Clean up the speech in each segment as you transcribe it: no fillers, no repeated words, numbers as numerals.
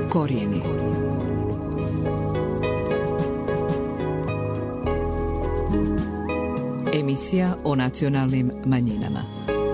Korijeni. Emisija o nacionalnim manjinama.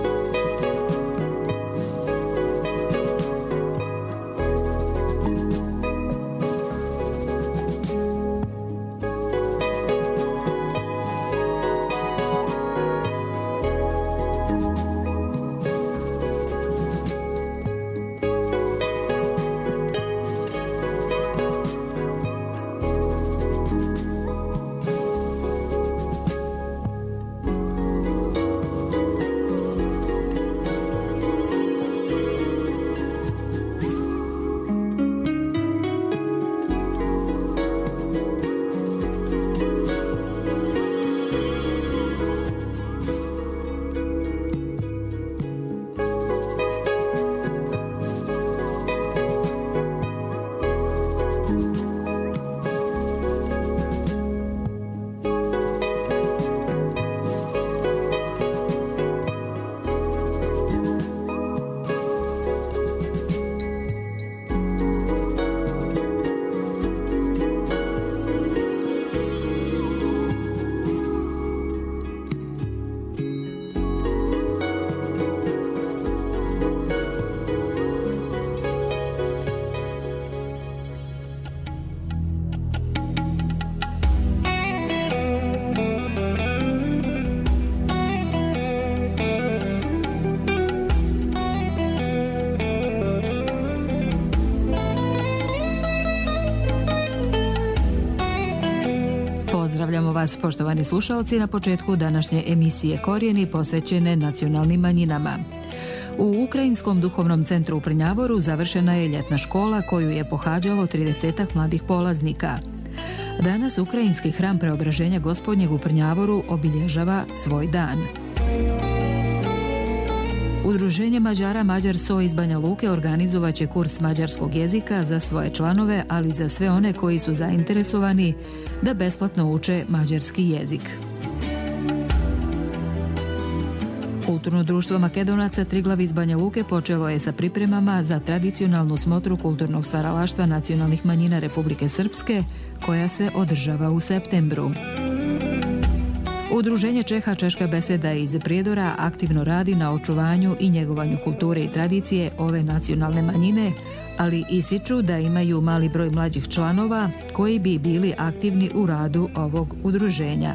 Pozdravljamo vas, poštovani slušalci, na početku današnje emisije Korijeni posvećene nacionalnim manjinama. U Ukrajinskom duhovnom centru u Prnjavoru završena je ljetna škola koju je pohađalo 30 mladih polaznika. Danas Ukrajinski hram Preobraženja Gospodnjeg u Prnjavoru obilježava svoj dan. Udruženje Mađara Mađarso iz Banja Luke organizovat će kurs mađarskog jezika za svoje članove, ali i za sve one koji su zainteresovani da besplatno uče mađarski jezik. Kulturno društvo Makedonaca Triglav iz Banja Luke počelo je sa pripremama za tradicionalnu smotru kulturnog stvaralaštva nacionalnih manjina Republike Srpske, koja se održava u septembru. Udruženje Čeha Češka beseda iz Prijedora aktivno radi na očuvanju i njegovanju kulture i tradicije ove nacionalne manjine, ali ističu da imaju mali broj mlađih članova koji bi bili aktivni u radu ovog udruženja.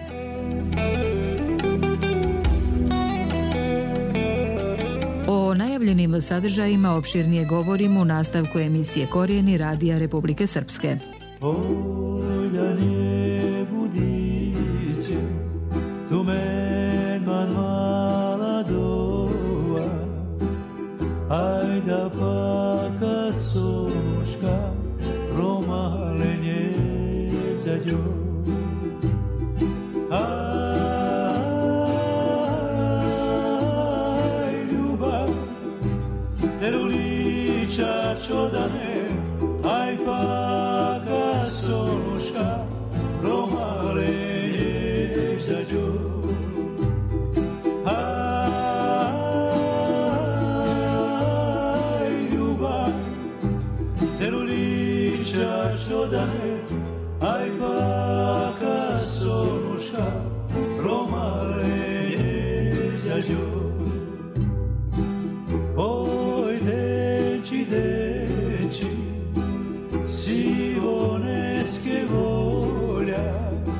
O najavljenim sadržajima opširnije govorimo u nastavku emisije Korijeni Radija Republike Srpske. Tu men man mala doa, ajda paka soška, romalenje za djo. Aj, ljubav, teruliča čodane, aj paka soška, romalenje za djo. Aj paka sonuška, romalenje za djo. Oj, deči, deči, sivoneske volja,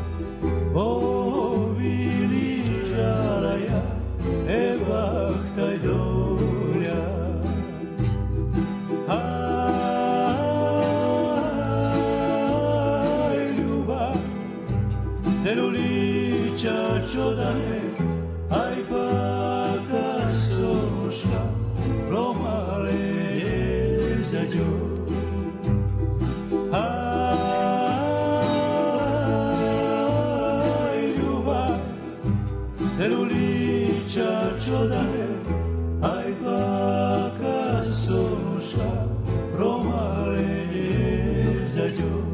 o vili žalaja, ebah taj dolja. Teruliča čodane, aj paka soška, romalenje za djo. Aj, ljubav, teruliča čodane, aj paka soška, romalenje za djo.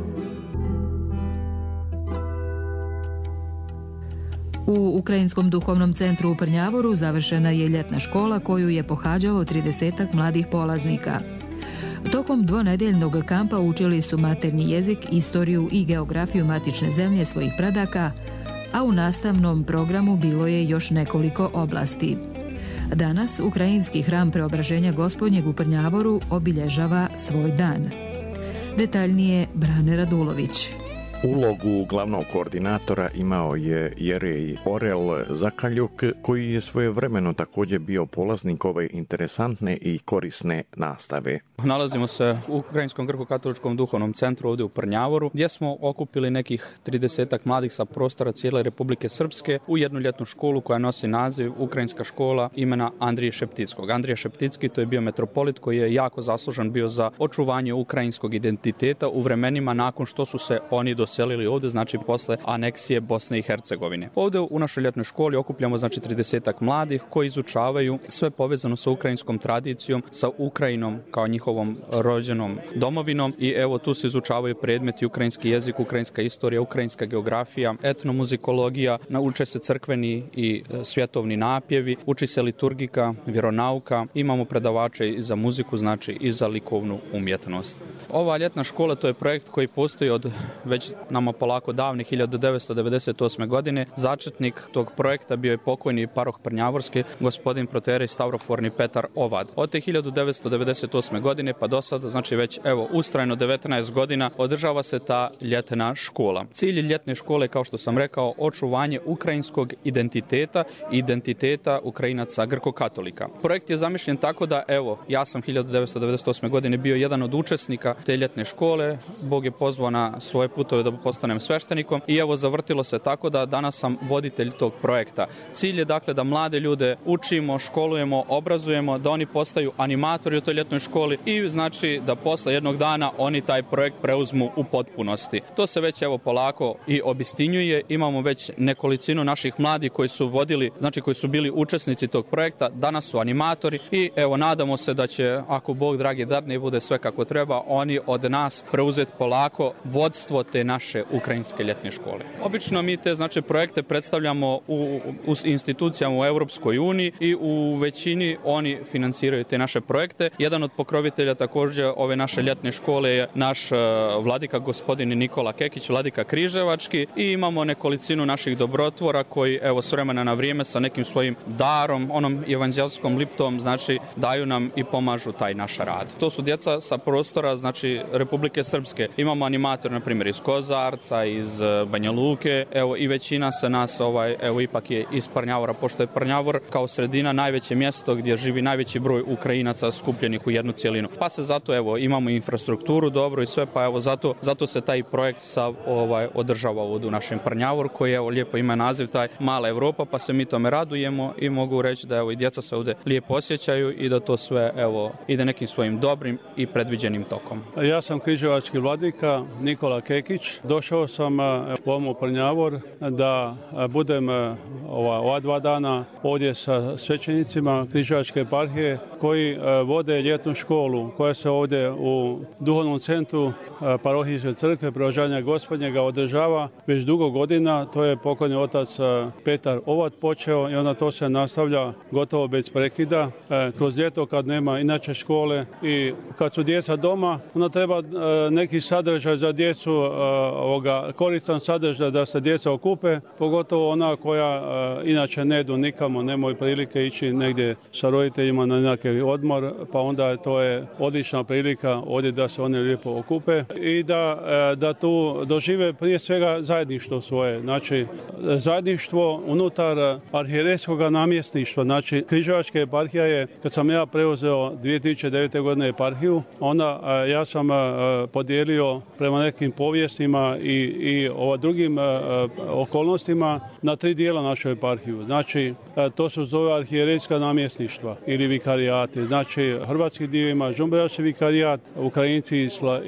U Ukrajinskom duhovnom centru u Prnjavoru završena je ljetna škola koju je pohađalo 30 mladih polaznika. Tokom dvonedjeljnog kampa učili su maternji jezik, istoriju i geografiju matične zemlje svojih predaka, a u nastavnom programu bilo je još nekoliko oblasti. Danas Ukrajinski hram Preobraženja Gospodnjeg u Prnjavoru obilježava svoj dan. Detaljnije Brane Radulović. Ulogu glavnog koordinatora imao je Jerej Orel Zakaljuk, koji je svojevremeno također bio polaznik ove interesantne i korisne nastave. Nalazimo se u Ukrajinskom grko-katoličkom duhovnom centru ovdje u Prnjavoru, gdje smo okupili nekih 30 mladih sa prostora cijele Republike Srpske u jednu ljetnu školu koja nosi naziv Ukrajinska škola imena Andrije Šeptickog. Andrija Šepticki to je bio metropolit koji je jako zaslužan bio za očuvanje ukrajinskog identiteta u vremenima nakon što su se oni doselili ovdje, znači posle aneksije Bosne i Hercegovine. Ovdje u našoj ljetnoj školi okupljamo znači 30 mladih koji izučavaju sve povezano sa ukrajinskom tradicijom, sa Ukrajinom kao njihovom rođenom domovinom i evo tu se izučavaju predmeti ukrajinski jezik, ukrajinska istorija, ukrajinska geografija, etnomuzikologija, nauče se crkveni i svjetovni napjevi, uči se liturgika, vjeronauka, imamo predavače i za muziku, znači i za likovnu umjetnost. Ova ljetna škola to je projekt koji postoji od već nama polako davne 1998. godine. Začetnik tog projekta bio je pokojni paroh Prnjavorski, gospodin proterej Stavroforni Petar Ovad. Od te 1998. godine pa do sada, znači već evo ustrajno 19 godina održava se ta ljetna škola. Cilj ljetne škole, kao što sam rekao, očuvanje ukrajinskog identiteta i identiteta Ukrajinaca grko-katolika. Projekt je zamišljen tako da evo, ja sam 1998. godine bio jedan od učesnika te ljetne škole. Bog je pozvao na svoje putove da postanem sveštenikom i evo zavrtilo se tako da danas sam voditelj tog projekta. Cilj je dakle da mlade ljude učimo, školujemo, obrazujemo, da oni postaju animatori u toj ljetnoj školi i znači da posle jednog dana oni taj projekt preuzmu u potpunosti. To se već evo polako i obistinjuje. Imamo već nekolicinu naših mladih koji su vodili, znači koji su bili učesnici tog projekta, danas su animatori i evo nadamo se da će, ako Bog dragi dadne bude sve kako treba, oni od nas preuzeti polako vodstvo te naše ukrajinske ljetne škole. Obično mi te znači projekte predstavljamo u institucijama u Europskoj uniji i u većini oni financiraju te naše projekte. Jedan od pokrovitelja također ove naše ljetne škole je naš vladika gospodin Nikola Kekić, vladika Križevački i imamo nekolicinu naših dobrotvora koji evo s vremena na vrijeme sa nekim svojim darom, onom evanđelskom liptom, znači daju nam i pomažu taj naš rad. To su djeca sa prostora znači Republike Srpske. Imamo animator na primjer iz Kozarca, iz Banja Luke, evo i većina se nas evo ipak je iz Prnjavora, pošto je Prnjavor kao sredina najveće mjesto gdje živi najveći broj Ukrajinaca skupljenih u jednu cjelinu. Pa se zato evo imamo infrastrukturu dobro i sve, pa evo zato se taj projekt održava ovdje u našem Prnjavoru koji evo lijepo ima naziv taj Mala Europa, pa se mi tome radujemo i mogu reći da evo i djeca se ovdje lijepo osjećaju i da to sve evo ide nekim svojim dobrim i predviđenim tokom. Ja sam križevački vladika Nikola Kekić. Došao sam u Prnjavor da budem ova 2 dana ovdje sa svećenicima Križevačke eparhije koji vode ljetnu školu koja se ovdje u duhovnom centru parohijske crkve Preobraženja Gospodnjega održava već dugo godina. To je pokojni otac Petar Ovad počeo i onda to se nastavlja gotovo bez prekida. Kroz ljeto kad nema inače škole i kad su djeca doma, onda treba neki sadržaj za djecu, koristan sadržaj da se djeca okupe, pogotovo ona koja inače ne idu nikamo, nemaju prilike ići negdje sa roditeljima na neki odmor, pa onda to je odlična prilika ovdje da se one lijepo okupe i da tu dožive prije svega zajedništvo svoje. Znači, zajedništvo unutar arhijerejskog namjesništva. Znači, Križevačka eparhija je, kad sam ja preuzeo 2009. godine eparhiju, onda ja sam podijelio prema nekim povijestima i drugim okolnostima na 3 dijela našu eparhiju. Znači, to su zove arhijerejska namjesništva ili vikarijati. Znači, hrvatski dio ima Žumbeраčki vikarijat, Ukrajinci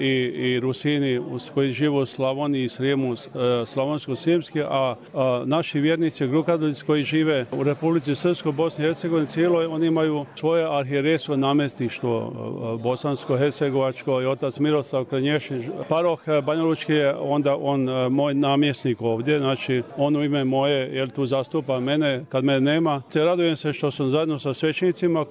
i Rusini koji žive u Slavoniji i Srijemu, slavonsko-srijemski, a naši vjernici grko-katolici koji žive u Republici Srpskoj, Bosni i Hercegovini cijeloj, oni imaju svoje arhijerejsko namjesništvo, bosansko-hercegovačko i otac Miroslav Kranješin. Paroh Banja Lučki je onda on moj namjesnik ovdje, znači on u ime moje, jer tu zastupa mene kad me nema. Radujem se što sam zajedno sa svećenicima koji vode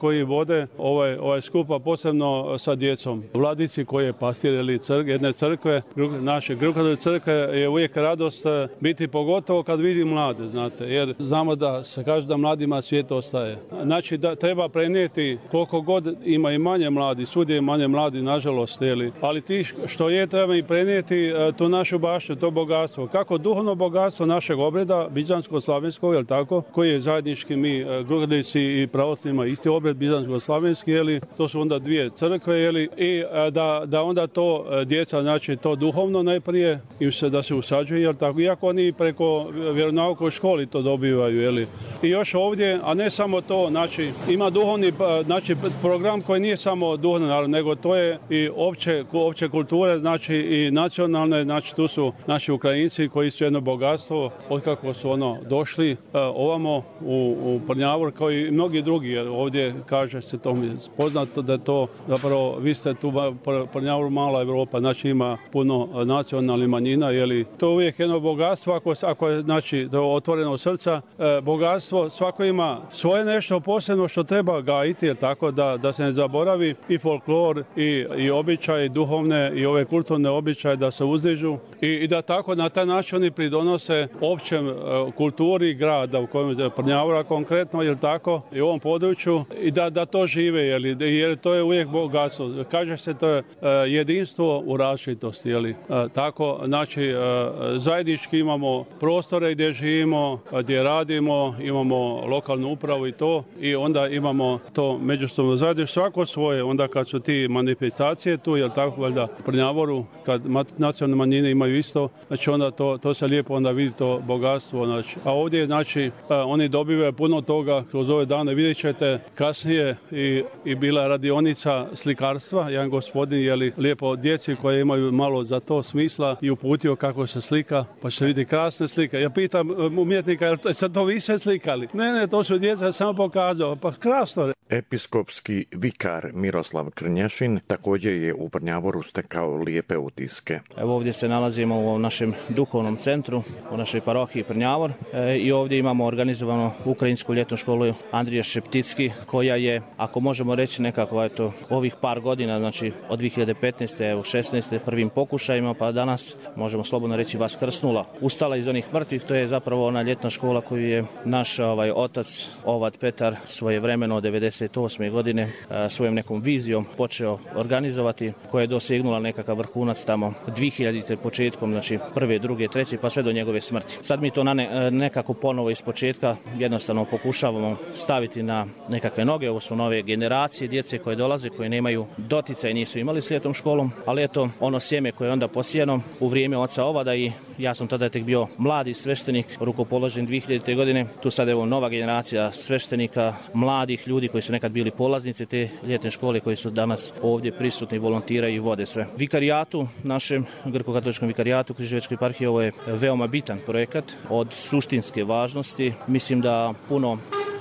vode ovaj skupa, posebno sa djecom. Vladici koji je pastir jedne crkve, naše grko-katoličke crkve, je uvijek radost biti, pogotovo kad vidi mlade, znate, jer znamo da se kaže da mladima svijet ostaje. Znači da treba prenijeti koliko god ima i manje mladi, svugdje je manje mladi, nažalost, ali ti što je treba i prenijeti tu našu baštu, to bogatstvo. Kako duhovno bogatstvo našeg obreda, bizansko-slavenskog, jel tako, koji je zajednički mi grko-katolici i pravoslavnima isti obred bizansko-slavenski, to su onda dvije crkve, i da onda to djeca, znači to duhovno najprije im se da se usađuje, jel tako, iako oni preko vjeronauka u školi to dobivaju, I još ovdje, a ne samo to, znači ima duhovni, znači program koji nije samo duhovni narod, nego to je i opće kulture, znači i nacionalne, znači tu su naši Ukrajinci koji su jedno bogatstvo otkako su došli ovamo u Prnjavor, kao i mnogi drugi, jer ovdje kaže se to mi poznato da je to zapravo, vi ste tu Prnjavor mala Europa, znači ima puno nacionalnih manjina, to je uvijek jedno bogatstvo ako je znači otvoreno srca, bogatstvo, svako ima svoje nešto posebno što treba gajiti, jer tako da se ne zaboravi i folklor i običaje duhovne i ove kulturne običaje da se uzdižu i da tako na taj način oni pridonose općem kulturi grada u kojem je Prnjavora konkretno, jer tako i u ovom području i da to žive, jer to je uvijek bogatstvo. Kaže se to je jedinstvo u različitosti, tako, znači zajednički imamo prostore gdje živimo, gdje radimo, imamo lokalnu upravu i onda imamo to međusobno zajedništvo, svako svoje, onda kad su ti manifestacije tu, jer tako, valjda u Prnjavoru, kad nacionalne manjine imaju isto, znači onda to se lijepo onda vidi to bogatstvo, znači. A ovdje, znači, oni dobivaju puno toga kroz ove dane, vidjet ćete kasnije i bila radionica slikarstva, jedan gospodin, lijepo djeci koje imaju malo za to smisla i uputio kako se slika, pa ćete vidjeti krasne slike. Ja pitam umjetnika, sad to vi sve slikali? Ne, to su djeca, samo pokazao, pa krasno. Episkopski vikar Miroslav Krnješin također je u Prnjavoru stekao lijepe utiske. Evo ovdje se nalazimo u našem duhovnom centru, u našoj parohiji Prnjavor i ovdje imamo organizovanu ukrajinsku ljetnu školu Andrija Šepticki, koja je, ako možemo reći nekako, ovih par godina, znači od 2015. u 16. prvim pokušajima, pa danas možemo slobodno reći vaskrsnula. Ustala iz onih mrtvih, to je zapravo ona ljetna škola koju je naš otac Ovad Petar svojevremeno 1998. godine svojom nekom vizijom počeo organizovati, koja je dosegnula nekakav vrhunac tamo 2000. početkom, znači prve, druge, treće, pa sve do njegove smrti. Sad mi to nekako ponovo iz početka jednostavno pokušavamo staviti na nekakve noge. Ovo su nove generacije djece koje dolaze, koje nemaju doticaj, nisu imali s ljetnom školom, ali eto ono sjeme koje je onda posijano u vrijeme oca Ovada i ja sam tada tek bio mladi sveštenik, rukopoložen 2000. godine. Tu sad evo nova generacija sveštenika, mladih ljudi koji su nekad bili polaznici te ljetne škole, koji su danas ovdje prisutni, volontiraju i vode sve. Vikarijatu, našem grko-katoličkom vikarijatu Križevačke eparhije, ovo je veoma bitan projekat od suštinske važnosti. Mislim da puno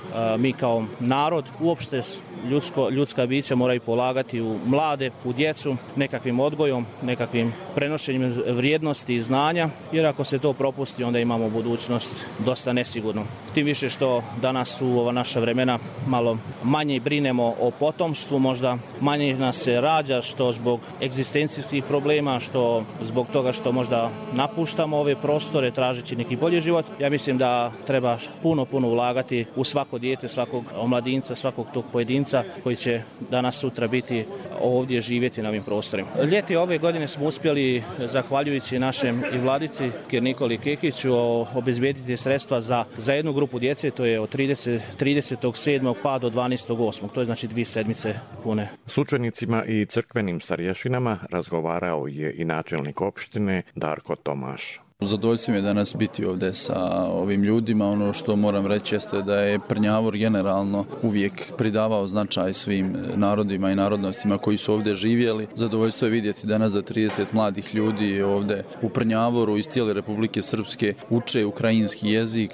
mi kao narod, uopšte ljudska bića moraju polagati u mlade, u djecu, nekakvim odgojom, nekakvim prenošenjem vrijednosti i znanja, jer ako se to propusti, onda imamo budućnost dosta nesigurnu. Tim više što danas u ova naša vremena malo manje brinemo o potomstvu, možda manje nas se rađa, što zbog egzistencijskih problema, što zbog toga što možda napuštamo ove prostore tražeći neki bolji život. Ja mislim da treba puno ulagati u svako dijete, svakog omladinca, svakog tog pojedinca koji će danas sutra biti ovdje živjeti na ovim prostorima. Ljeti ove godine smo uspjeli, zahvaljujući našem i vladici Nikoli Kekiću, obezbediti sredstva za jednu grupu djece, to je od 30.7. pa do 12.8. To je znači 2 sedmice pune. S učenicima i crkvenim starješinama razgovarao je i načelnik opštine Darko Tomaš. Zadovoljstvo mi je danas biti ovdje sa ovim ljudima. Ono što moram reći jeste da je Prnjavor generalno uvijek pridavao značaj svim narodima i narodnostima koji su ovdje živjeli. Zadovoljstvo je vidjeti danas da 30 mladih ljudi ovdje u Prnjavoru iz cijele Republike Srpske uče ukrajinski jezik,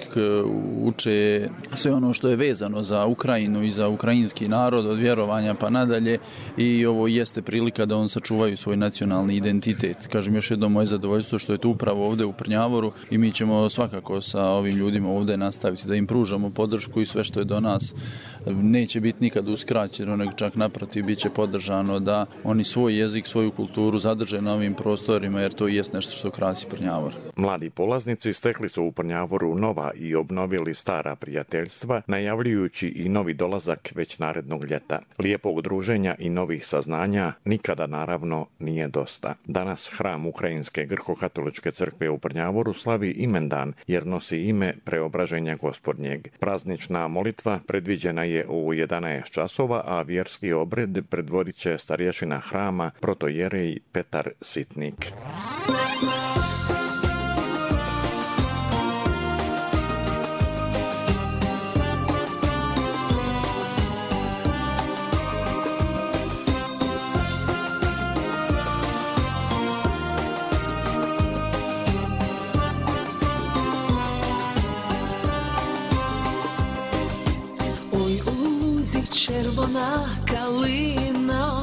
uče sve ono što je vezano za Ukrajinu i za ukrajinski narod od vjerovanja pa nadalje, i ovo jeste prilika da on sačuvaju svoj nacionalni identitet. Kažem još jednom, moje zadovoljstvo što je to upravo ovdje u Prnjavoru i mi ćemo svakako sa ovim ljudima ovdje nastaviti da im pružamo podršku i sve što je do nas neće biti nikad uskraćeno, nego čak naprotiv bit će podržano da oni svoj jezik, svoju kulturu zadrže na ovim prostorima, jer to jest nešto što krasi Prnjavor. Mladi polaznici stekli su u Prnjavoru nova i obnovili stara prijateljstva, najavljujući i novi dolazak već narednog ljeta. Lijepog druženja i novih saznanja nikada naravno nije dosta. Danas hram Ukrajinske grko-katoličke crkve u Prnjavoru slavi imendan jer nosi ime Preobraženja Gospodnjeg. Praznična molitva predviđena je u 11 časova, a vjerski obred predvodit će starješina hrama protojerej Petar Sitnik. Червона калина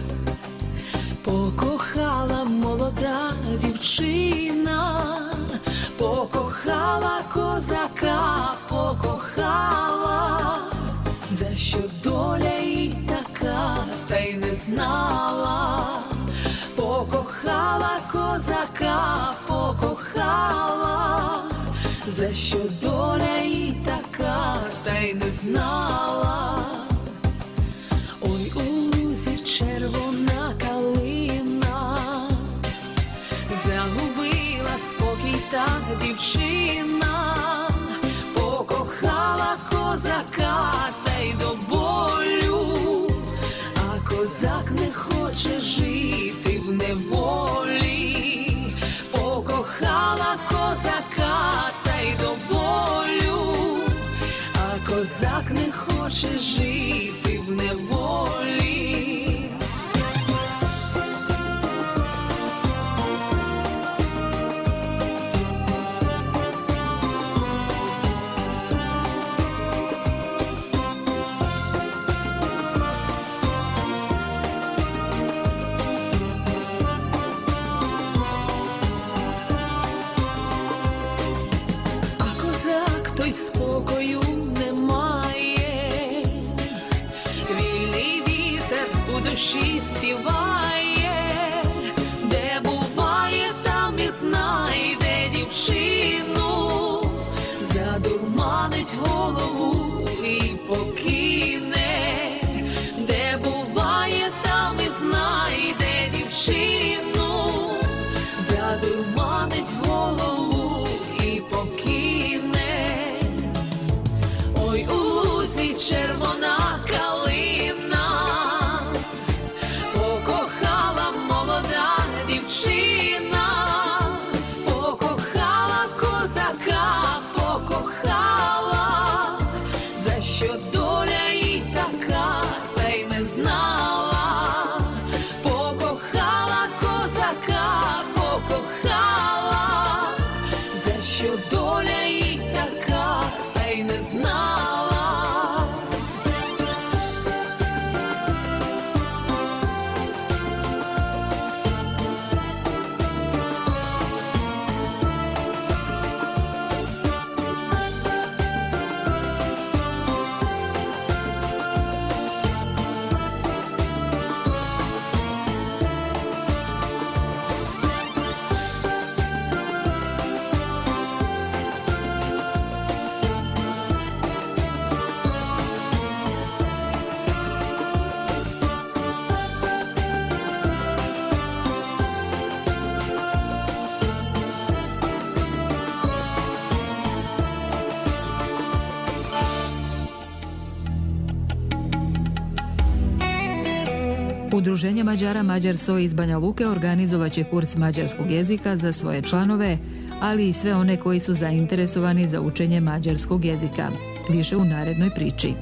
покохала молода дівчина, покохала козака, покохала, за що доля їй така, та й не знала. Покохала козака, покохала, за що доля їй така, та й не знала. Червона калина загубила спокій та дівчина, покохала козака та й до болю, а козак не хоче жити в неволі. Покохала козака та й до болю, а козак не хоче жити в неволі. Спокою немає, вільний вітер у душі співає, де буває, там і знайде дівчину, задурманить голову і покине, де буває, там і знайде дівчину, задурманить голову і покине. Ой, у лузі червона калина покохала молода дівчина, покохала козака, покохала, за що доля їй така, та й не знала. Покохала козака, покохала, за що доля їй така, та й не знала. Udruženje Mađara Mađarso iz Banja Luke organizovat će kurs mađarskog jezika za svoje članove, ali i sve one koji su zainteresovani za učenje mađarskog jezika. Više u narednoj priči.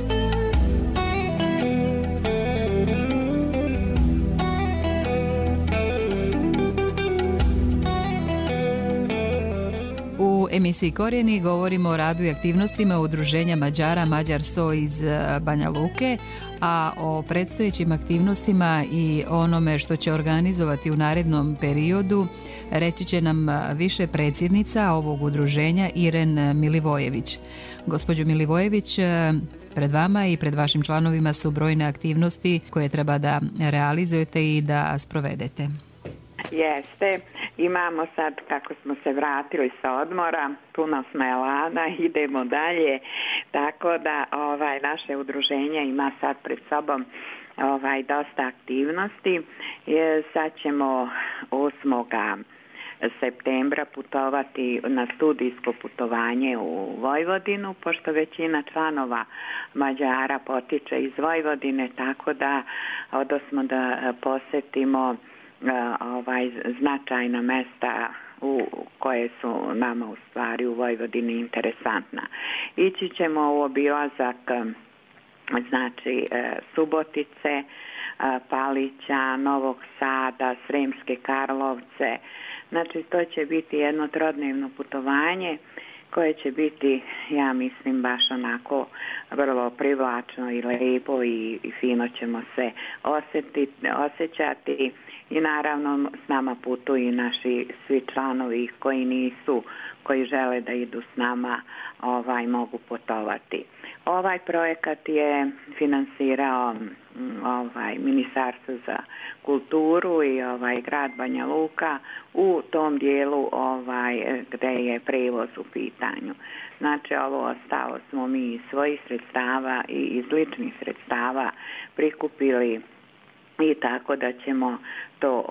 U emisiji Korijeni govorimo o radu i aktivnostima Udruženja Mađara Mađarso iz Banja Luke, a o predstojećim aktivnostima i onome što će organizovati u narednom periodu reći će nam više predsjednica ovog udruženja Iren Milivojević. Gospođo Milivojević, pred vama i pred vašim članovima su brojne aktivnosti koje treba da realizujete i da sprovedete. Jeste, imamo sad, kako smo se vratili sa odmora, puno smo elana, idemo dalje, tako da naše udruženje ima sad pred sobom dosta aktivnosti. Sad ćemo 8. septembra putovati na studijsko putovanje u Vojvodinu, pošto većina članova Mađara potiče iz Vojvodine, tako da odosmo da posetimo značajna mesta koje su nama u stvari u Vojvodini interesantna. Ići ćemo u obilazak Subotice, Palića, Novog Sada, Sremske Karlovce. Znači to će biti jedno trodnevno putovanje koje će biti, ja mislim, baš onako vrlo privlačno i lepo i fino ćemo se osjećati. I naravno s nama putuju i naši svi članovi koji žele da idu s nama, mogu putovati. Ovaj projekat je finansirao Ministarstvo za kulturu i grad Banja Luka u tom dijelu gde je prevoz u pitanju. Znači ovo ostalo smo mi iz svojih sredstava i iz ličnih sredstava prikupili i tako da ćemo to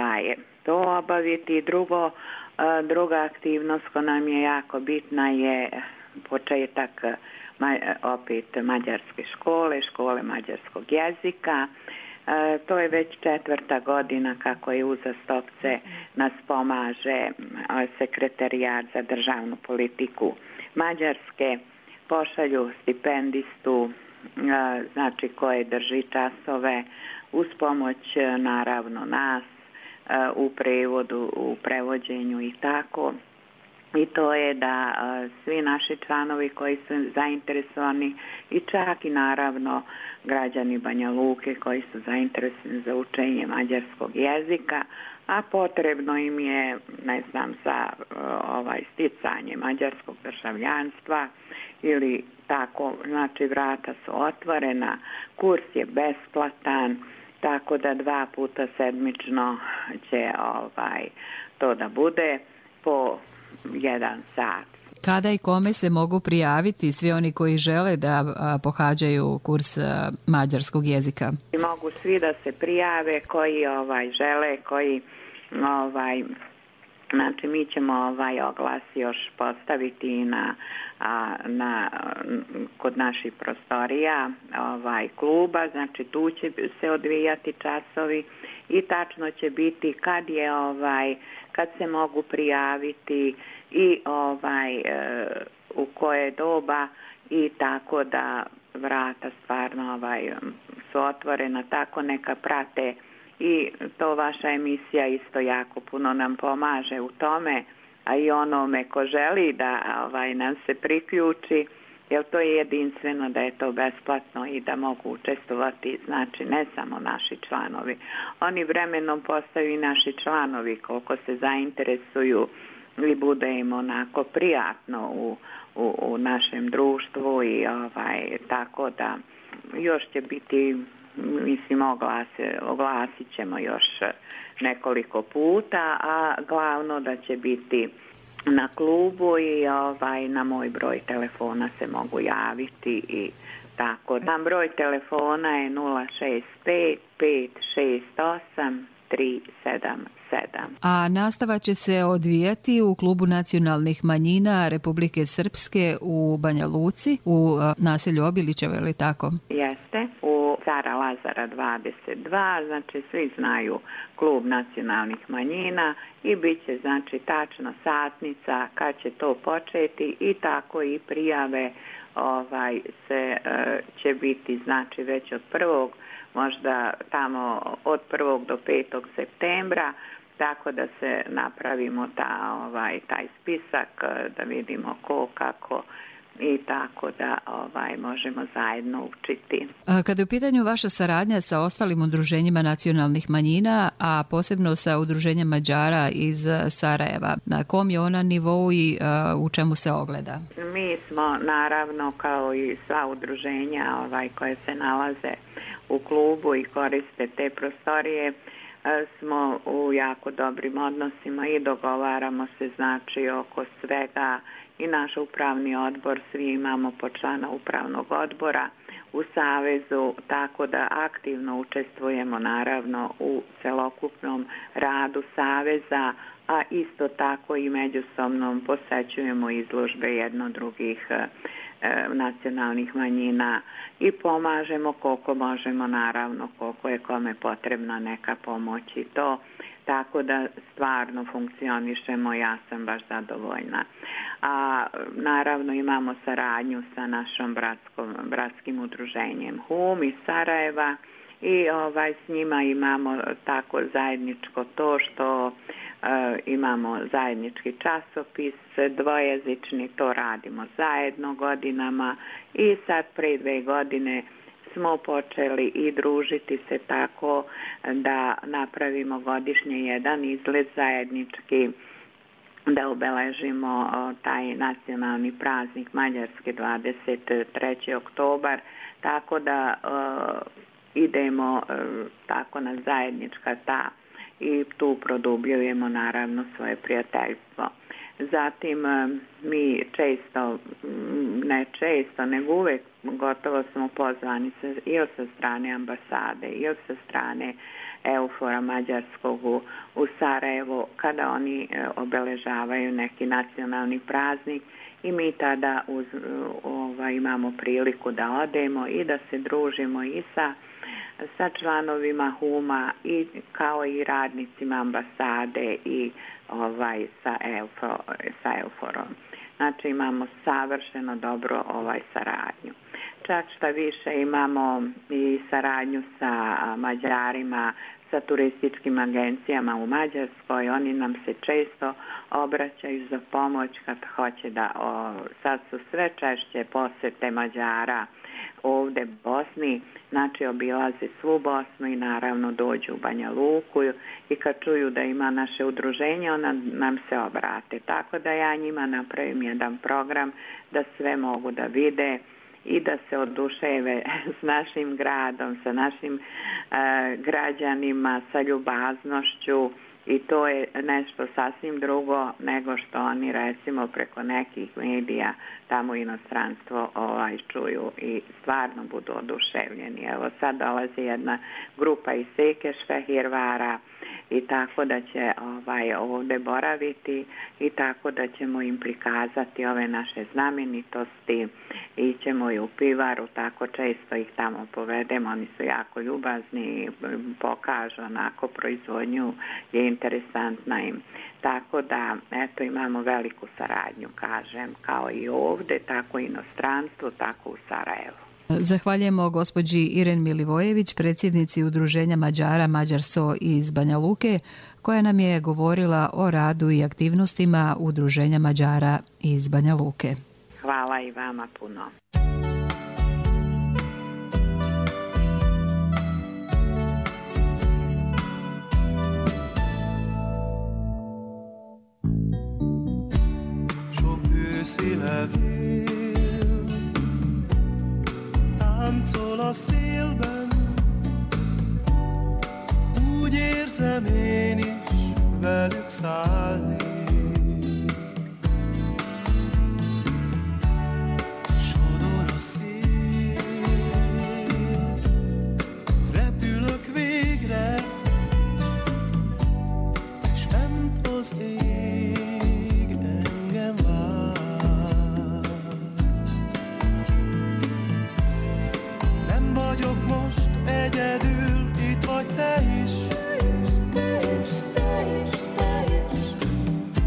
obaviti. Druga aktivnost koja nam je jako bitna je početak opet mađarske škole mađarskog jezika. To je već 4. godina kako je uzastopce nas pomaže Sekretarijat za državnu politiku Mađarske, pošalju stipendistu, znači koje drži časove uz pomoć naravno nas u prevodu, u prevođenju i tako. I to je da svi naši članovi koji su zainteresovani i čak i naravno građani Banja Luke koji su zainteresovani za učenje mađarskog jezika, a potrebno im je, za sticanje mađarskog državljanstva ili tako, znači vrata su otvorena, kurs je besplatan, tako da 2 puta sedmično će to da bude po 1 sat. Kada i kome se mogu prijaviti svi oni koji žele da pohađaju kurs mađarskog jezika? Mogu svi da se prijave koji žele, koji znači mi ćemo oglas još postaviti kod naših prostorija kluba, znači tu će se odvijati časovi i tačno će biti kad se mogu prijaviti i u koje doba i tako da vrata stvarno su otvorena, tako neka prate i to vaša emisija isto jako puno nam pomaže u tome, a i onome ko želi da nam se priključi, jer to je jedinstveno da je to besplatno i da mogu učestvovati, znači ne samo naši članovi. Oni vremenom postaju i naši članovi koliko se zainteresuju i bude im onako prijatno u našem društvu i tako da još će biti, mislim, oglasit ćemo još nekoliko puta, a glavno da će biti na klubu i na moj broj telefona se mogu javiti i tako. Nam broj telefona je 065 568 377. A nastava će se odvijati u Klubu nacionalnih manjina Republike Srpske u Banja Luci, u naselju Obilićevo, ili tako? Jeste, u Cara Lazara 22, znači svi znaju Klub nacionalnih manjina i bit će znači tačno satnica kad će to početi i tako i prijave će biti znači već od 1. možda tamo od 1. do 5. septembra, tako da se napravimo taj spisak, da vidimo ko, kako i tako da možemo zajedno učiti. Kada je u pitanju vaša saradnja sa ostalim udruženjima nacionalnih manjina, a posebno sa udruženjem Mađara iz Sarajeva, na kom je ona nivou i u čemu se ogleda? Mi smo naravno kao i sva udruženja koje se nalaze u klubu i koriste te prostorije, smo u jako dobrim odnosima i dogovaramo se znači oko svega i naš upravni odbor, svi imamo po člana upravnog odbora u Savezu, tako da aktivno učestvujemo naravno u celokupnom radu Saveza, a isto tako i međusobno posećujemo izložbe jedno drugih nacionalnih manjina i pomažemo koliko možemo, naravno koliko je kome potrebna neka pomoć i to, tako da stvarno funkcionišemo, ja sam baš zadovoljna. A naravno imamo saradnju sa našom bratskim udruženjem HUM iz Sarajeva i s njima imamo tako zajedničko to što imamo zajednički časopis dvojezični, to radimo zajedno godinama i sad pre 2 godine smo počeli i družiti se tako da napravimo godišnje jedan izlet zajednički, da obeležimo taj nacionalni praznik Mađarske 23. oktobar, tako da idemo tako na zajednička ta i tu produbljujemo naravno svoje prijateljstvo. Zatim mi nego uvek gotovo smo pozvani i sa strane ambasade i sa strane EUFOR-a mađarskog u Sarajevo kada oni obeležavaju neki nacionalni praznik i mi tada imamo priliku da odemo i da se družimo i sa članovima HUM-a i kao i radnicima ambasade i sa EUFOR-om. Znači imamo savršeno dobro saradnju. Čak šta više imamo i saradnju sa Mađarima, sa turističkim agencijama u Mađarskoj. Oni nam se često obraćaju za pomoć kad hoće da, sad su sve češće posete Mađara ovde u Bosni, znači obilaze svu Bosnu i naravno dođu u Banja Luku i kad čuju da ima naše udruženje, ona nam se obrate. Tako da ja njima napravim jedan program da sve mogu da vide i da se oduševe s našim gradom, sa našim građanima, sa ljubaznošću i to je nešto sasvim drugo nego što oni recimo preko nekih medija tamo inostranstvo čuju i stvarno budu oduševljeni. Evo sad dolazi jedna grupa iz Sekešve, Hirvara i tako da će ovdje boraviti i tako da ćemo im prikazati ove naše znamenitosti i ćemo i u pivaru, tako često ih tamo povedemo, oni su jako ljubazni, pokažu onako proizvodnju je interesantna im. Tako da, eto, imamo veliku saradnju, kažem, kao i ovdje, tako i inostranstvu, tako u Sarajevu. Zahvaljujemo gospođi Iren Milivojević, predsjednici Udruženja Mađara Mađarso iz Banja Luke, koja nam je govorila o radu i aktivnostima Udruženja Mađara iz Banja Luke. Hvala i vama puno. Őszi levél táncol a szélben, úgy érzem én is velük szállnék. Sodor a szél, repülök végre, és fent az ég engem vár. Vagyok most egyedül, itt vagy te is, te is, te is, te is, te is.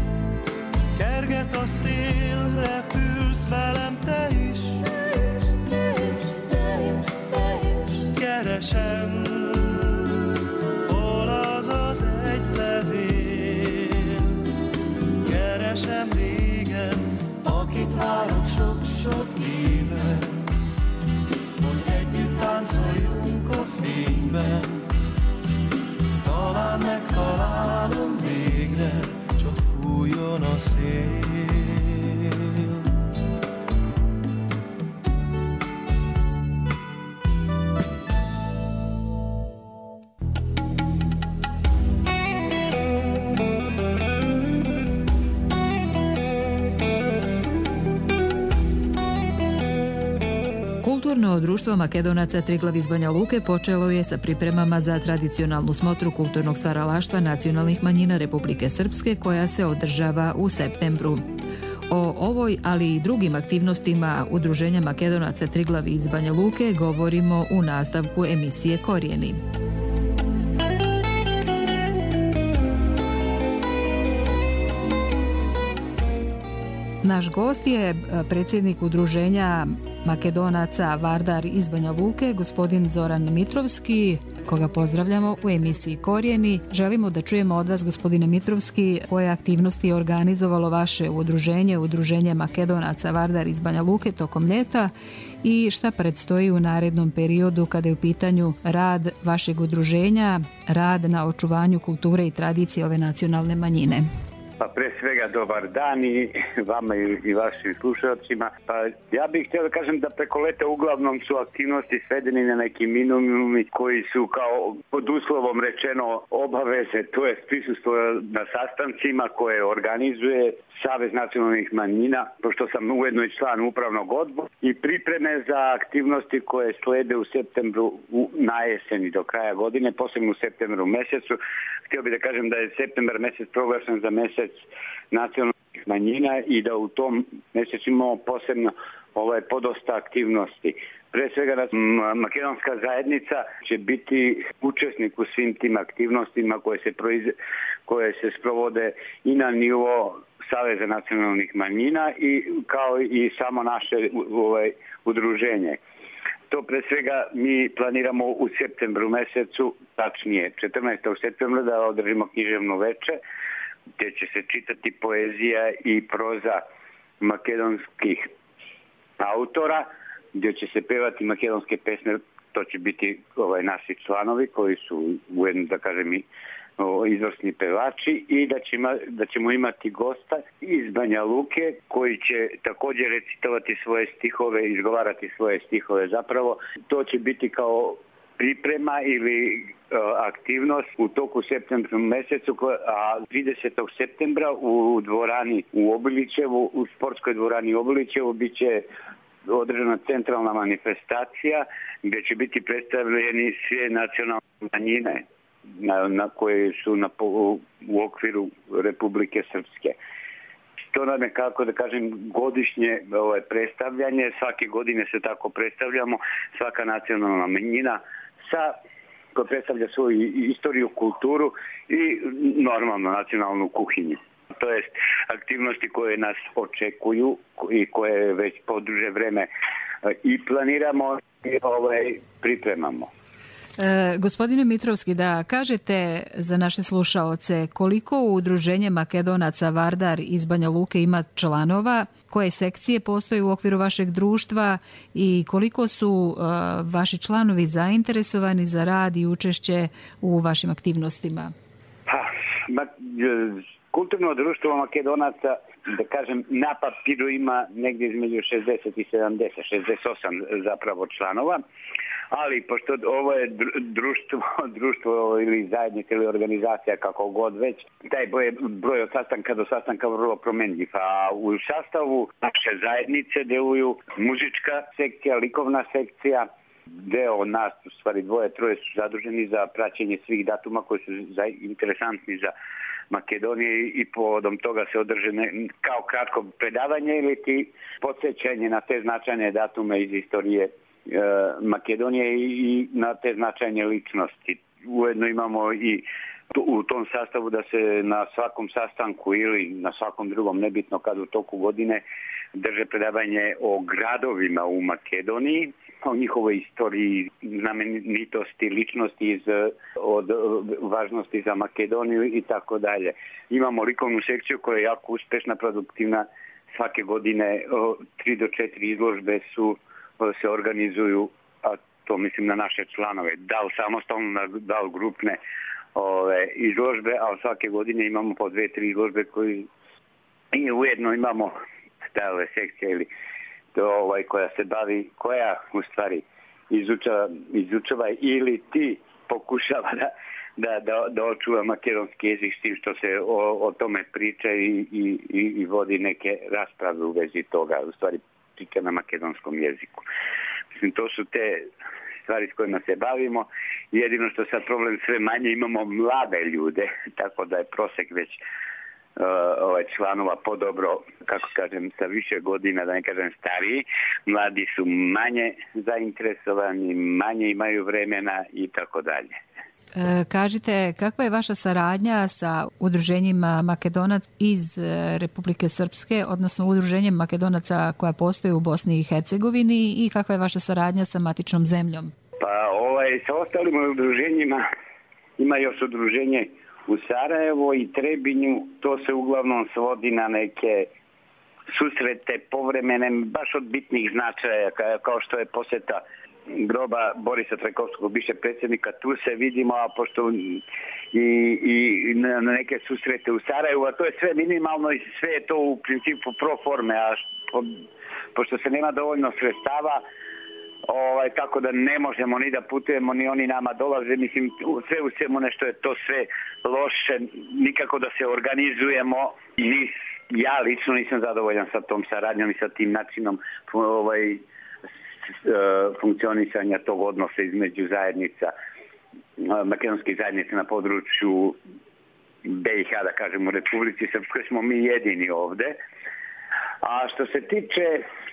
Kulturno društvo Makedonaca Triglav iz Banja Luke počelo je sa pripremama za tradicionalnu smotru kulturnog stvaralaštva nacionalnih manjina Republike Srpske koja se održava u septembru. O ovoj, ali i drugim aktivnostima Udruženja Makedonaca Triglav iz Banja Luke govorimo u nastavku emisije Korijeni. Naš gost je predsjednik Udruženja Makedonaca Vardar iz Banja Luke, gospodin Zoran Mitrovski, koga pozdravljamo u emisiji Korijeni. Želimo da čujemo od vas, gospodine Mitrovski, koje aktivnosti je organizovalo vaše Udruženje Makedonaca Vardar iz Banja Luke tokom ljeta i šta predstoji u narednom periodu kada je u pitanju rad vašeg udruženja, rad na očuvanju kulture i tradicije ove nacionalne manjine. Pa pre svega dobar dan i vama i vašim slušalcima. Pa ja bih htio da kažem da preko leta uglavnom su aktivnosti svedeni na neki minimumi koji su kao pod uslovom rečeno obaveze, to je prisustvo na sastancima koje organizuje Savez nacionalnih manjina, pošto sam ujedno i član upravnog odbora, i pripreme za aktivnosti koje slede u septembru na jeseni do kraja godine, posebno u septembru mesecu. Htio bih da kažem da je septembar mesec proglašen za mesec nacionalnih manjina i da u tom mjesecu imamo posebno podosta aktivnosti. Pre svega makedonska zajednica će biti učesnik u svim tim aktivnostima koje se sprovode i na nivo Saveza nacionalnih manjina i kao i samo naše udruženje. To pre svega mi planiramo u septembru mesecu, tačnije 14. septembra, da održimo književno veče gdje će se čitati poezija i proza makedonskih autora, gdje će se pevati makedonske pesme. To će biti naši članovi koji su ujedno, da kažem, i izvrsni pevači, i da ćemo imati gosta iz Banja Luke koji će također recitovati svoje stihove, izgovarati svoje stihove. Zapravo to će biti kao priprema ili aktivnost u toku septembra mjesecu, a 30. septembra u dvorani u Obilićevu, u sportskoj dvorani u Obilićevu, bit će održana centralna manifestacija gdje će biti predstavljeni sve nacionalne manjine na koje su u okviru Republike Srpske. To nam je, kako da kažem, godišnje predstavljanje. Svake godine se tako predstavljamo, svaka nacionalna manjina koja predstavlja svoju istoriju, kulturu i normalno nacionalnu kuhinju. To jest aktivnosti koje nas očekuju i koje već poduže vreme i planiramo i pripremamo. Gospodine Mitrovski, da kažete za naše slušaoce koliko Udruženje Makedonaca Vardar iz Banja Luke ima članova, koje sekcije postoje u okviru vašeg društva i koliko su vaši članovi zainteresovani za rad i učešće u vašim aktivnostima? Kulturno društvo Makedonaca, da kažem, na papiru ima negdje između 60 i 70, 68 zapravo članova, ali pošto ovo je društvo ili zajednica ili organizacija, kako god već, taj broj od sastanka do sastanka vrlo promenljiv. A u sastavu naše zajednice deluju muzička sekcija, likovna sekcija, deo nas, u stvari troje su zaduženi za praćenje svih datuma koji su interesantni za Makedonije i povodom toga se održe kao kratko predavanje ili ti podsjećanje na te značajne datume iz istorije Makedonije i na te značajne ličnosti. Ujedno imamo i u tom sastavu da se na svakom sastanku ili na svakom drugom, nebitno kad u toku godine, drže predavanje o gradovima u Makedoniji, o njihovoj istoriji, znamenitosti, ličnosti od važnosti za Makedoniju i tako dalje. Imamo likovnu sekciju koja je jako uspešna, produktivna. Svake godine 3 do 4 izložbe se organizuju, a to mislim na naše članove, da li samostalno, da li grupne izložbe, a svake godine imamo po 2-3 izložbe i ujedno imamo stajale sekcije ili koja se bavi, koja u stvari izučava ili ti pokušava da očuva makedonski jezik, s tim što se o tome priča i vodi neke rasprave u vezi toga, u stvari priča na makedonskom jeziku. Mislim, to su te stvari s kojima se bavimo. Jedino što sad problem sve manje imamo mlade ljude, tako da je prosek već članova podobro, kako kažem, sa više godina, da ne kažem stariji. Mladi su manje zainteresovani, manje imaju vremena i tako dalje. Kažite, kakva je vaša saradnja sa udruženjima Makedonaca iz Republike Srpske, odnosno udruženjem Makedonaca koja postoji u Bosni i Hercegovini, i kakva je vaša saradnja sa matičnom zemljom? Pa sa ostalim udruženjima ima još udruženje u Sarajevo i Trebinju. To se uglavnom svodi na neke susrete povremene, baš od bitnih značaja, kao što je posjeta groba Borisa Trajkovskog, bivše predsjednika. Tu se vidimo, a pošto i na neke susrete u Sarajevu, a to je sve minimalno i sve je to u principu pro forme, a pošto se nema dovoljno sredstava, tako da ne možemo ni da putujemo, ni oni nama dolaze. Mislim, sve u svemu nešto je to sve loše, nikako da se organizujemo. Ja lično nisam zadovoljan sa tom saradnjom i sa tim načinom funkcionisanja tog odnosa između zajednica, makedonskih zajednica na području BiH, da kažem, u Republici Srpskoj smo mi jedini ovde. A što se tiče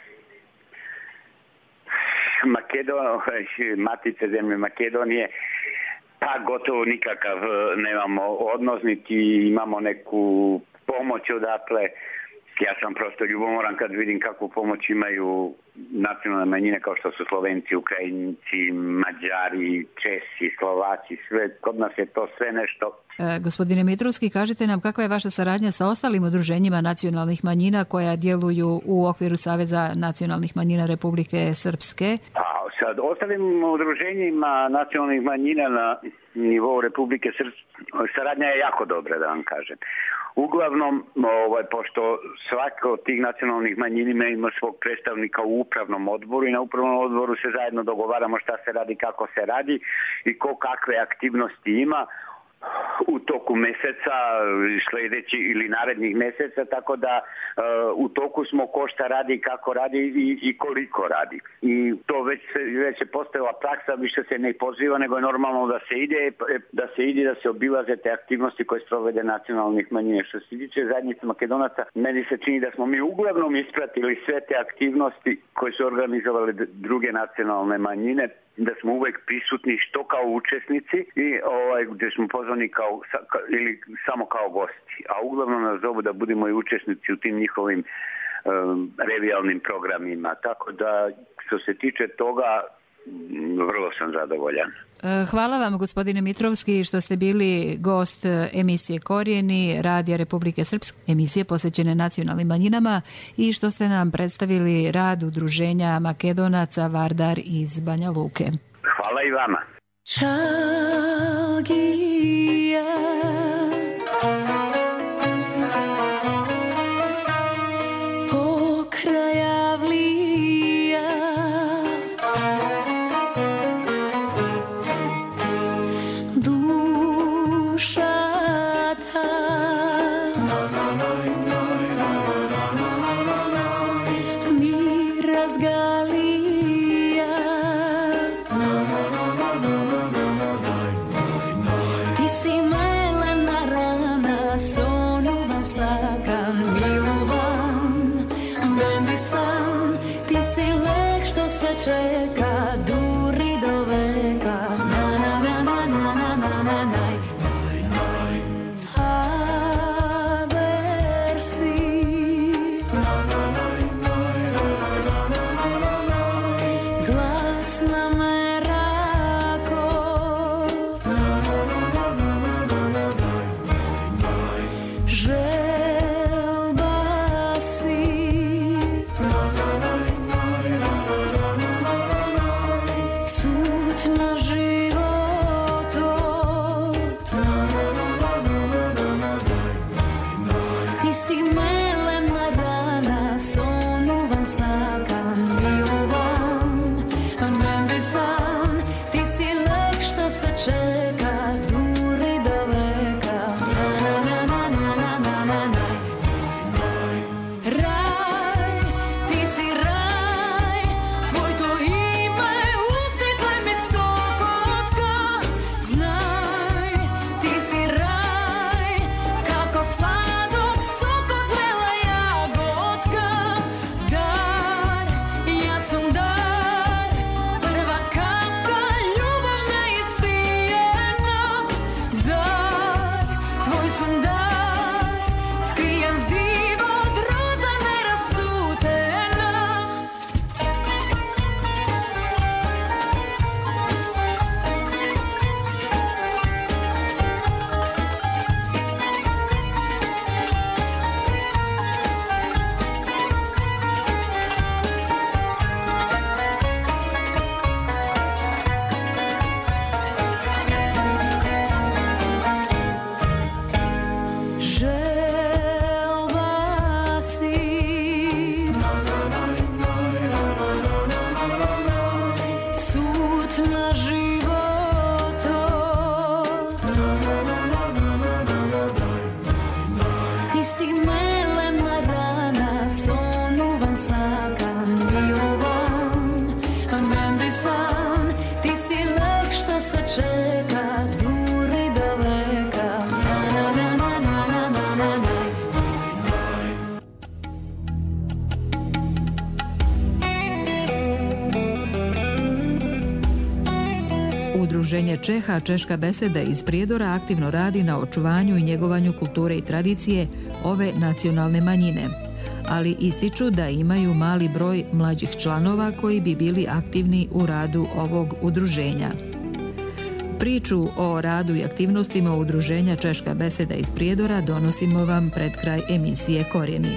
matice zemlje Makedonije, pa gotovo nikakav nemamo odnos, niti imamo neku pomoć odatle. Ja sam prosto ljubomoran kad vidim kakvu pomoć imaju nacionalne manjine kao što su Slovenci, Ukrajinci, Mađari, Česi, Slovaci, sve. Kod nas je to sve nešto. Gospodine Mitrovski, kažite nam kakva je vaša saradnja sa ostalim udruženjima nacionalnih manjina koja djeluju u okviru Saveza nacionalnih manjina Republike Srpske? Pa, sa ostalim udruženjima nacionalnih manjina na nivou Republike Srpske saradnja je jako dobra, da vam kažem. Uglavnom, pošto svaka od tih nacionalnih manjina ima svog predstavnika u upravnom odboru i na upravnom odboru se zajedno dogovaramo šta se radi, kako se radi i ko kakve aktivnosti ima u toku meseca, sljedeći ili narednih meseca, tako da u toku smo ko šta radi, kako radi i koliko radi. I to već je postojala praksa, više se ne poziva, nego je normalno da se obilaze te aktivnosti koje sprovede nacionalnih manjina. Što se tiče zajednice Makedonaca, meni se čini da smo mi uglavnom ispratili sve te aktivnosti koje su organizovali druge nacionalne manjine, da smo uvek prisutni što kao učesnici i gdje smo pozvani ili samo kao gosti, a uglavnom nas zovu da budemo i učesnici u tim njihovim revijalnim programima, tako da što se tiče toga vrlo sam zadovoljan. Hvala vam, gospodine Mitrovski, što ste bili gost emisije Korijeni Radija Republike Srpske, emisije posvećene nacionalnim manjinama, i što ste nam predstavili rad udruženja Makedonaca Vardar iz Banja Luke. Hvala i vama. Ti udruženje Čeha Češka beseda iz Prijedora aktivno radi na očuvanju i njegovanju kulture i tradicije ove nacionalne manjine, ali ističu da imaju mali broj mlađih članova koji bi bili aktivni u radu ovog udruženja. Priču o radu i aktivnostima udruženja Češka beseda iz Prijedora donosimo vam pred kraj emisije Korijeni.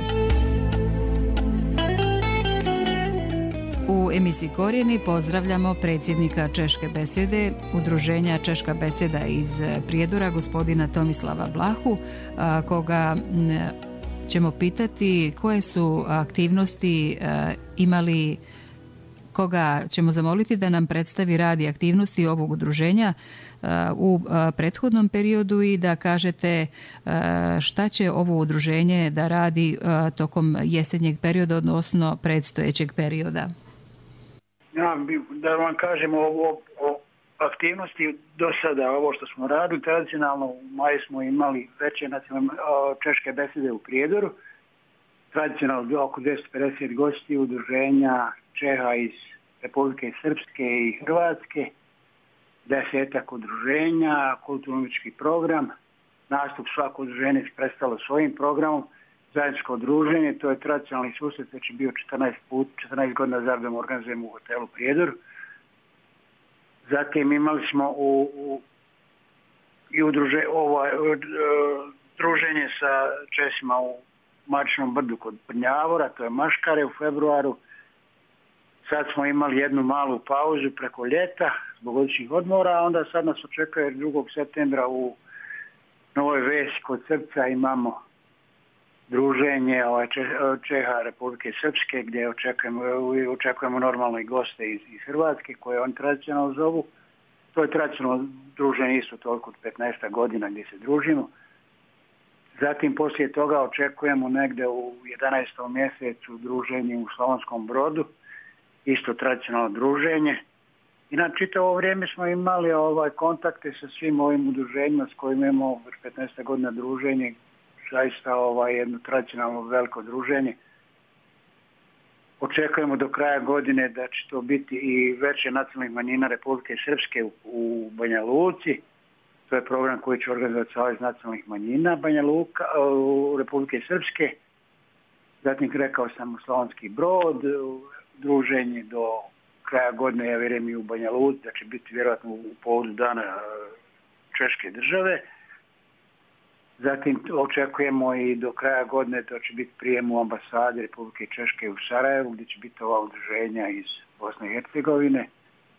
U emisiji Korijeni pozdravljamo predsjednika Češke besede, udruženja Češka beseda iz Prijedora, gospodina Tomislava Blahu, koga ćemo pitati koje su aktivnosti imali, koga ćemo zamoliti da nam predstavi rad i aktivnosti ovog udruženja u prethodnom periodu i da kažete šta će ovo udruženje da radi tokom jesenjeg perioda, odnosno predstojećeg perioda. Ja, da vam kažem o aktivnosti do sada, ovo što smo radili, tradicionalno u maju smo imali veće nacionalne češke besede u Prijedoru, tradicionalno oko 250 gosti udruženja Čeha iz Republike Srpske i Hrvatske, 10 udruženja, kulturno-umjetnički program, nastup svako udruženje je predstavilo svojim programom, zajedničko druženje, to je tradicionalni susret, već je bio 14 godina zaredom organizujemo u hotelu Prijedor. Zatim imali smo druženje sa Česima u Mačnom brdu kod Prnjavora, to je Maškare u februaru. Sad smo imali jednu malu pauzu preko ljeta zbog godišnjih odmora, a onda sad nas očekuje 2. septembra u Novoj Vesi kod Srpca imamo druženje Čeha Republike Srpske gdje očekujemo normalno i goste iz Hrvatske koje oni tradicionalno zovu. To je tradicionalno druženje isto toliko od 15 godina gdje se družimo. Zatim poslije toga očekujemo negdje u 11. mjesecu druženje u Slavonskom Brodu, isto tradicionalno druženje. I na čitavo vrijeme smo imali kontakte sa svim ovim udruženjima s kojima imamo 15 godina druženje, zaista jedno tradicionalno veliko druženje. Očekujemo do kraja godine da će to biti i veće nacionalnih manjina Republike Srpske u Banja Luci. To je program koji će organizovati Savez nacionalnih manjina Banja Luka u Republike Srpske. Zatim rekao sam u Slavonski Brod, druženje do kraja godine, ja vjerujem i u Banja Luci, da će biti vjerojatno u povodu dana Češke države. Zatim očekujemo i do kraja godine da će biti prijem u ambasadi Republike Češke u Sarajevu, gdje će biti ova udruženja iz Bosne i Hercegovine.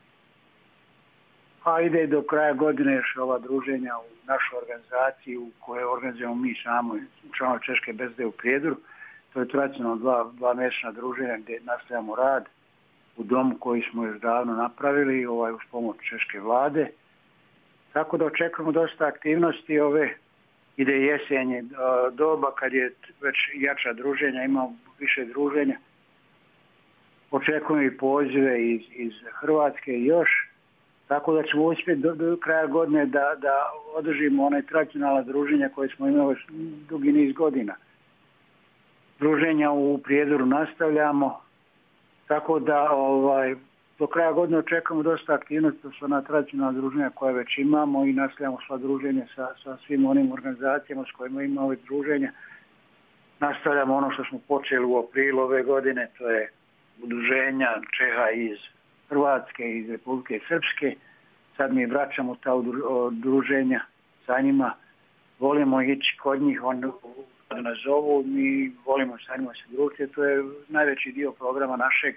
A ide i do kraja godine još ova druženja u našoj organizaciji u kojoj organizujemo mi članovi Češke besede u Prijedoru. To je tradicionalno dva mjesečna druženja gdje nastavljamo rad u domu koji smo još davno napravili uz pomoć Češke vlade. Tako da očekujemo dosta aktivnosti ide jesenje doba kad je već jača druženja, ima više druženja. Očekujemo i pozive iz Hrvatske i još. Tako da ćemo uspjeti do kraja godine da održimo onaj tradicionalna druženja koje smo imali dugi niz godina. Druženja u Prijedoru nastavljamo, tako da do kraja godine očekujemo dosta aktivnosti, to su ona tradicionalna druženja koja već imamo i nastavljamo sva druženja sa svim onim organizacijama s kojima imamo ove druženja. Nastavljamo ono što smo počeli u aprilu ove godine, to je udruženja Čeha iz Hrvatske i iz Republike Srpske. Sad mi vraćamo ta druženja sa njima. Volimo ići kod njih, oni nas zovu, mi volimo sa njima se družiti. To je najveći dio programa našeg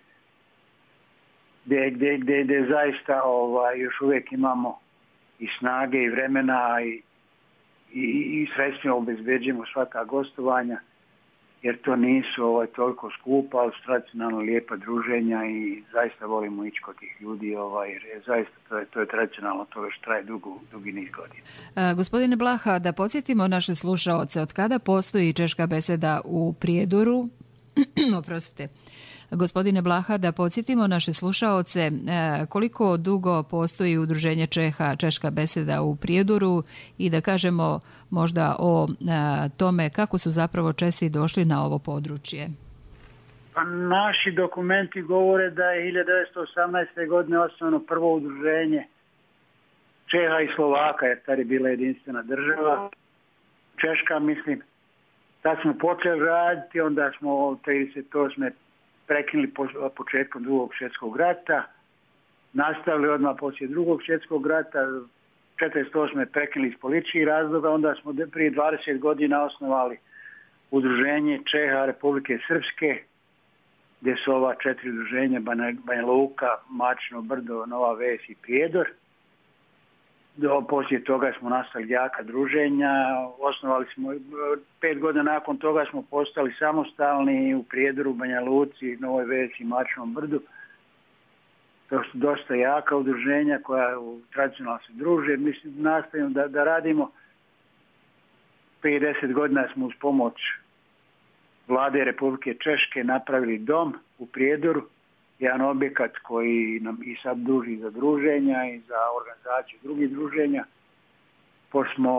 gdje zaista još uvijek imamo i snage i vremena i sredstveno obezbeđujemo sva ta gostovanja, jer to nisu toliko skupa, ali su tradicionalno lijepa druženja i zaista volimo ići kod tih ljudi, jer zaista to je tradicionalno, to već traje dugi niz godina. Gospodine Blaha, da podsjetimo naše slušaoce, od kada postoji Češka beseda u Prijedoru? Oprostite. Gospodine Blaha, da podsjetimo naše slušaoce koliko dugo postoji udruženje Čeha Češka beseda u Prijedoru i da kažemo možda o tome kako su zapravo Česi došli na ovo područje. Pa naši dokumenti govore da je 1918. godine osnovano prvo udruženje Čeha i Slovaka, jer tad je bila jedinstvena država. Češka, mislim, tad smo počeli raditi, onda smo 1938. prekinuli početkom Drugog svjetskog rata, nastavili odmah poslije Drugog svjetskog rata, 1948. prekinuli iz političkih razloga, onda smo prije 20 godina osnovali udruženje Čeha Republike Srpske, gdje su ova 4 udruženja, Banja Luka, Mačino brdo, Nova Ves i Prijedor. Poslije toga smo nastavili jaka druženja, osnovali smo, 5 godina nakon toga smo postali samostalni u Prijedoru, Banja Luci, Novoj Vesi i Mačinom brdu. To su dosta jaka udruženja koja tradicionalno se druže. Mislim, nastavimo da radimo. Prije 10 godina smo uz pomoć Vlade Republike Češke napravili dom u Prijedoru, jedan objekat koji nam i sad druži za druženja i za organizaciju drugih druženja. Pošto smo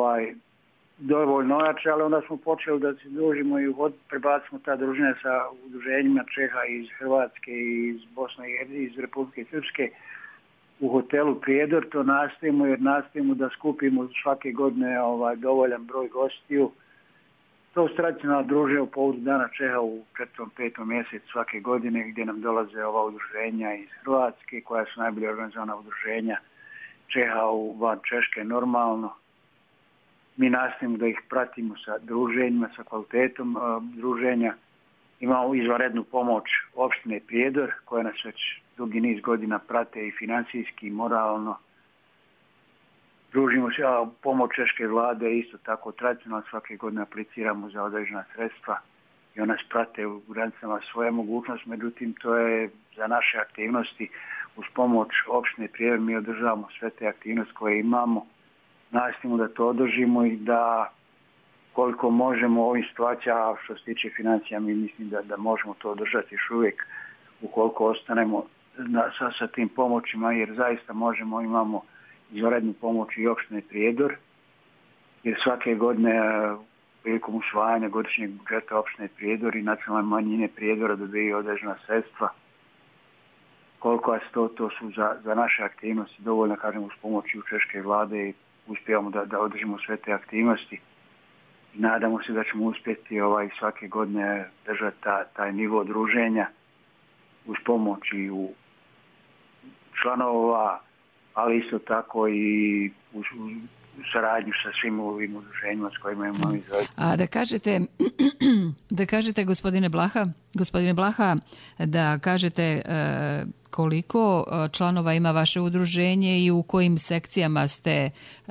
dovoljno ojačali, onda smo počeli da se družimo i prebacimo ta druženja sa udruženjima Čeha iz Hrvatske i iz Bosne i iz Republike Srpske u hotelu Prijedor. To nastavimo jer nastavimo da skupimo svake godine dovoljan broj gostiju. To se tradicionalno druže u povodu Dana Čeha u 4. 5. mjesecu svake godine, gdje nam dolaze ova udruženja iz Hrvatske, koja su najbolje organizovana udruženja Čeha van Češke normalno. Mi nastavimo da ih pratimo sa druženjima, sa kvalitetom druženja. Imamo izvanrednu pomoć opštine Prijedor, koja nas već dugi niz godina prate i financijski i moralno. Družimo se, a pomoć češke vlade isto tako tradicionalno svake godine apliciramo za određena sredstva i ona nas prate u granicama svoje mogućnosti, međutim to je za naše aktivnosti uz pomoć opštine Prijedor mi održavamo sve te aktivnosti koje imamo, nastavimo da to održimo i da koliko možemo u ovim situacijama što se tiče financija mi mislim da možemo to održati još uvijek ukoliko ostanemo sa tim pomoćima jer zaista možemo, imamo izvanrednu pomoć i opštine Prijedor, jer svake godine prilikom usvajanja godišnjeg budžeta opštine Prijedor i nacionalne manjine Prijedora dobijaju određena sredstva. Koliko to su za naše aktivnosti dovoljno, kažem, uz pomoć u češke vlade i uspijemo da održimo sve te aktivnosti. I nadamo se da ćemo uspjeti svake godine držati taj nivo druženja uz pomoć i u članova, ali isto tako i u saradnju sa svim ovim udruženjima s kojima imamo izraditi. A da kažete gospodine Blaha, da kažete koliko članova ima vaše udruženje i u kojim sekcijama ste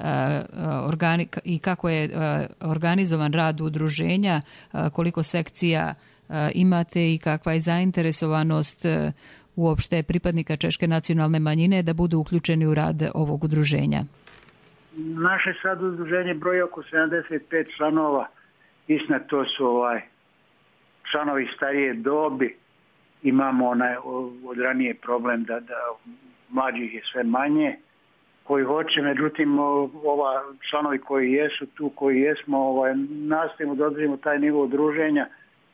i kako je organizovan rad udruženja, koliko sekcija imate i kakva je zainteresovanost uopšte pripadnika češke nacionalne manjine da budu uključeni u rad ovog udruženja? Naše sad udruženje broji oko 75 članova. Istina, to su članovi starije dobi. Imamo od ranije problem da mlađih je sve manje koji hoće, međutim članovi koji jesu tu, koji jesmo, nastavimo da održimo taj nivo udruženja.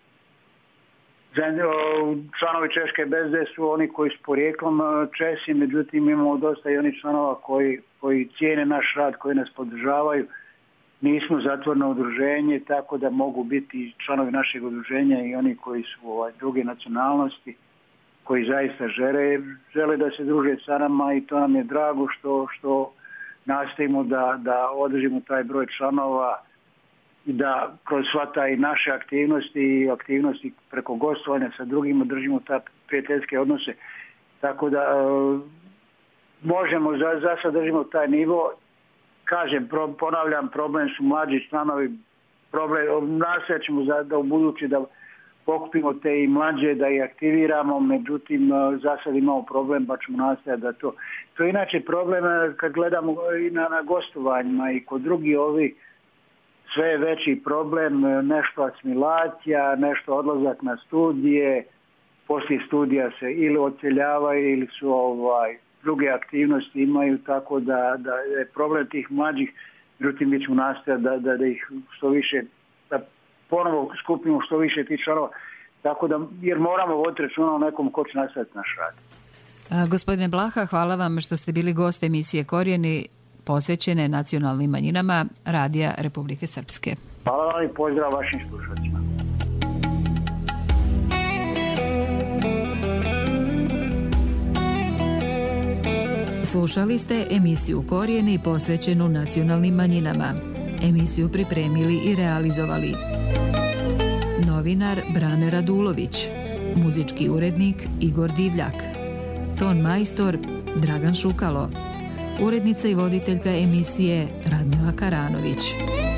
Članovi Češke BSD su oni koji s porijeklom Česi, međutim imamo dosta i onih članova koji cijene naš rad, koji nas podržavaju. Nismo zatvoreno udruženje, tako da mogu biti članovi našeg udruženja i oni koji su druge nacionalnosti, koji zaista žele da se druže sa nama i to nam je drago što nastavimo da održimo taj broj članova i da kroz sva ta i naše aktivnosti i aktivnosti preko gostovanja sa drugima držimo ta prijateljske odnose. Tako da možemo, za sad držimo taj nivo. Kažem, ponavljam, problem su mlađi članovi, nastojat ćemo da u budući da pokupimo te i mlađe, da ih aktiviramo, međutim za sad imamo problem, pa ćemo nastojati da to. To je inače problem kad gledamo i na gostovanjima i kod drugih sve je veći problem, nešto asimilacija, nešto odlazak na studije, poslije studija se ili odseljavaju ili su druge aktivnosti imaju, tako da je problem tih mlađih, međutim mi ćemo nastojati da ih što više, da ponovo skupimo što više tih članova, tako da, jer moramo voditi računa o nekom ko će nastaviti naš rad. Gospodine Blaha, hvala vam što ste bili gost emisije Korijeni. posvećene nacionalnim manjinama Radija Republike Srpske. Hvala vam i pozdrav vašim slušateljima. Slušali ste emisiju Korijeni posvećenu nacionalnim manjinama. Emisiju pripremili i realizovali novinar Brane Radulović, muzički urednik Igor Divljak, ton majstor Dragan Šukalo, urednica i voditeljka emisije Radmila Karanović.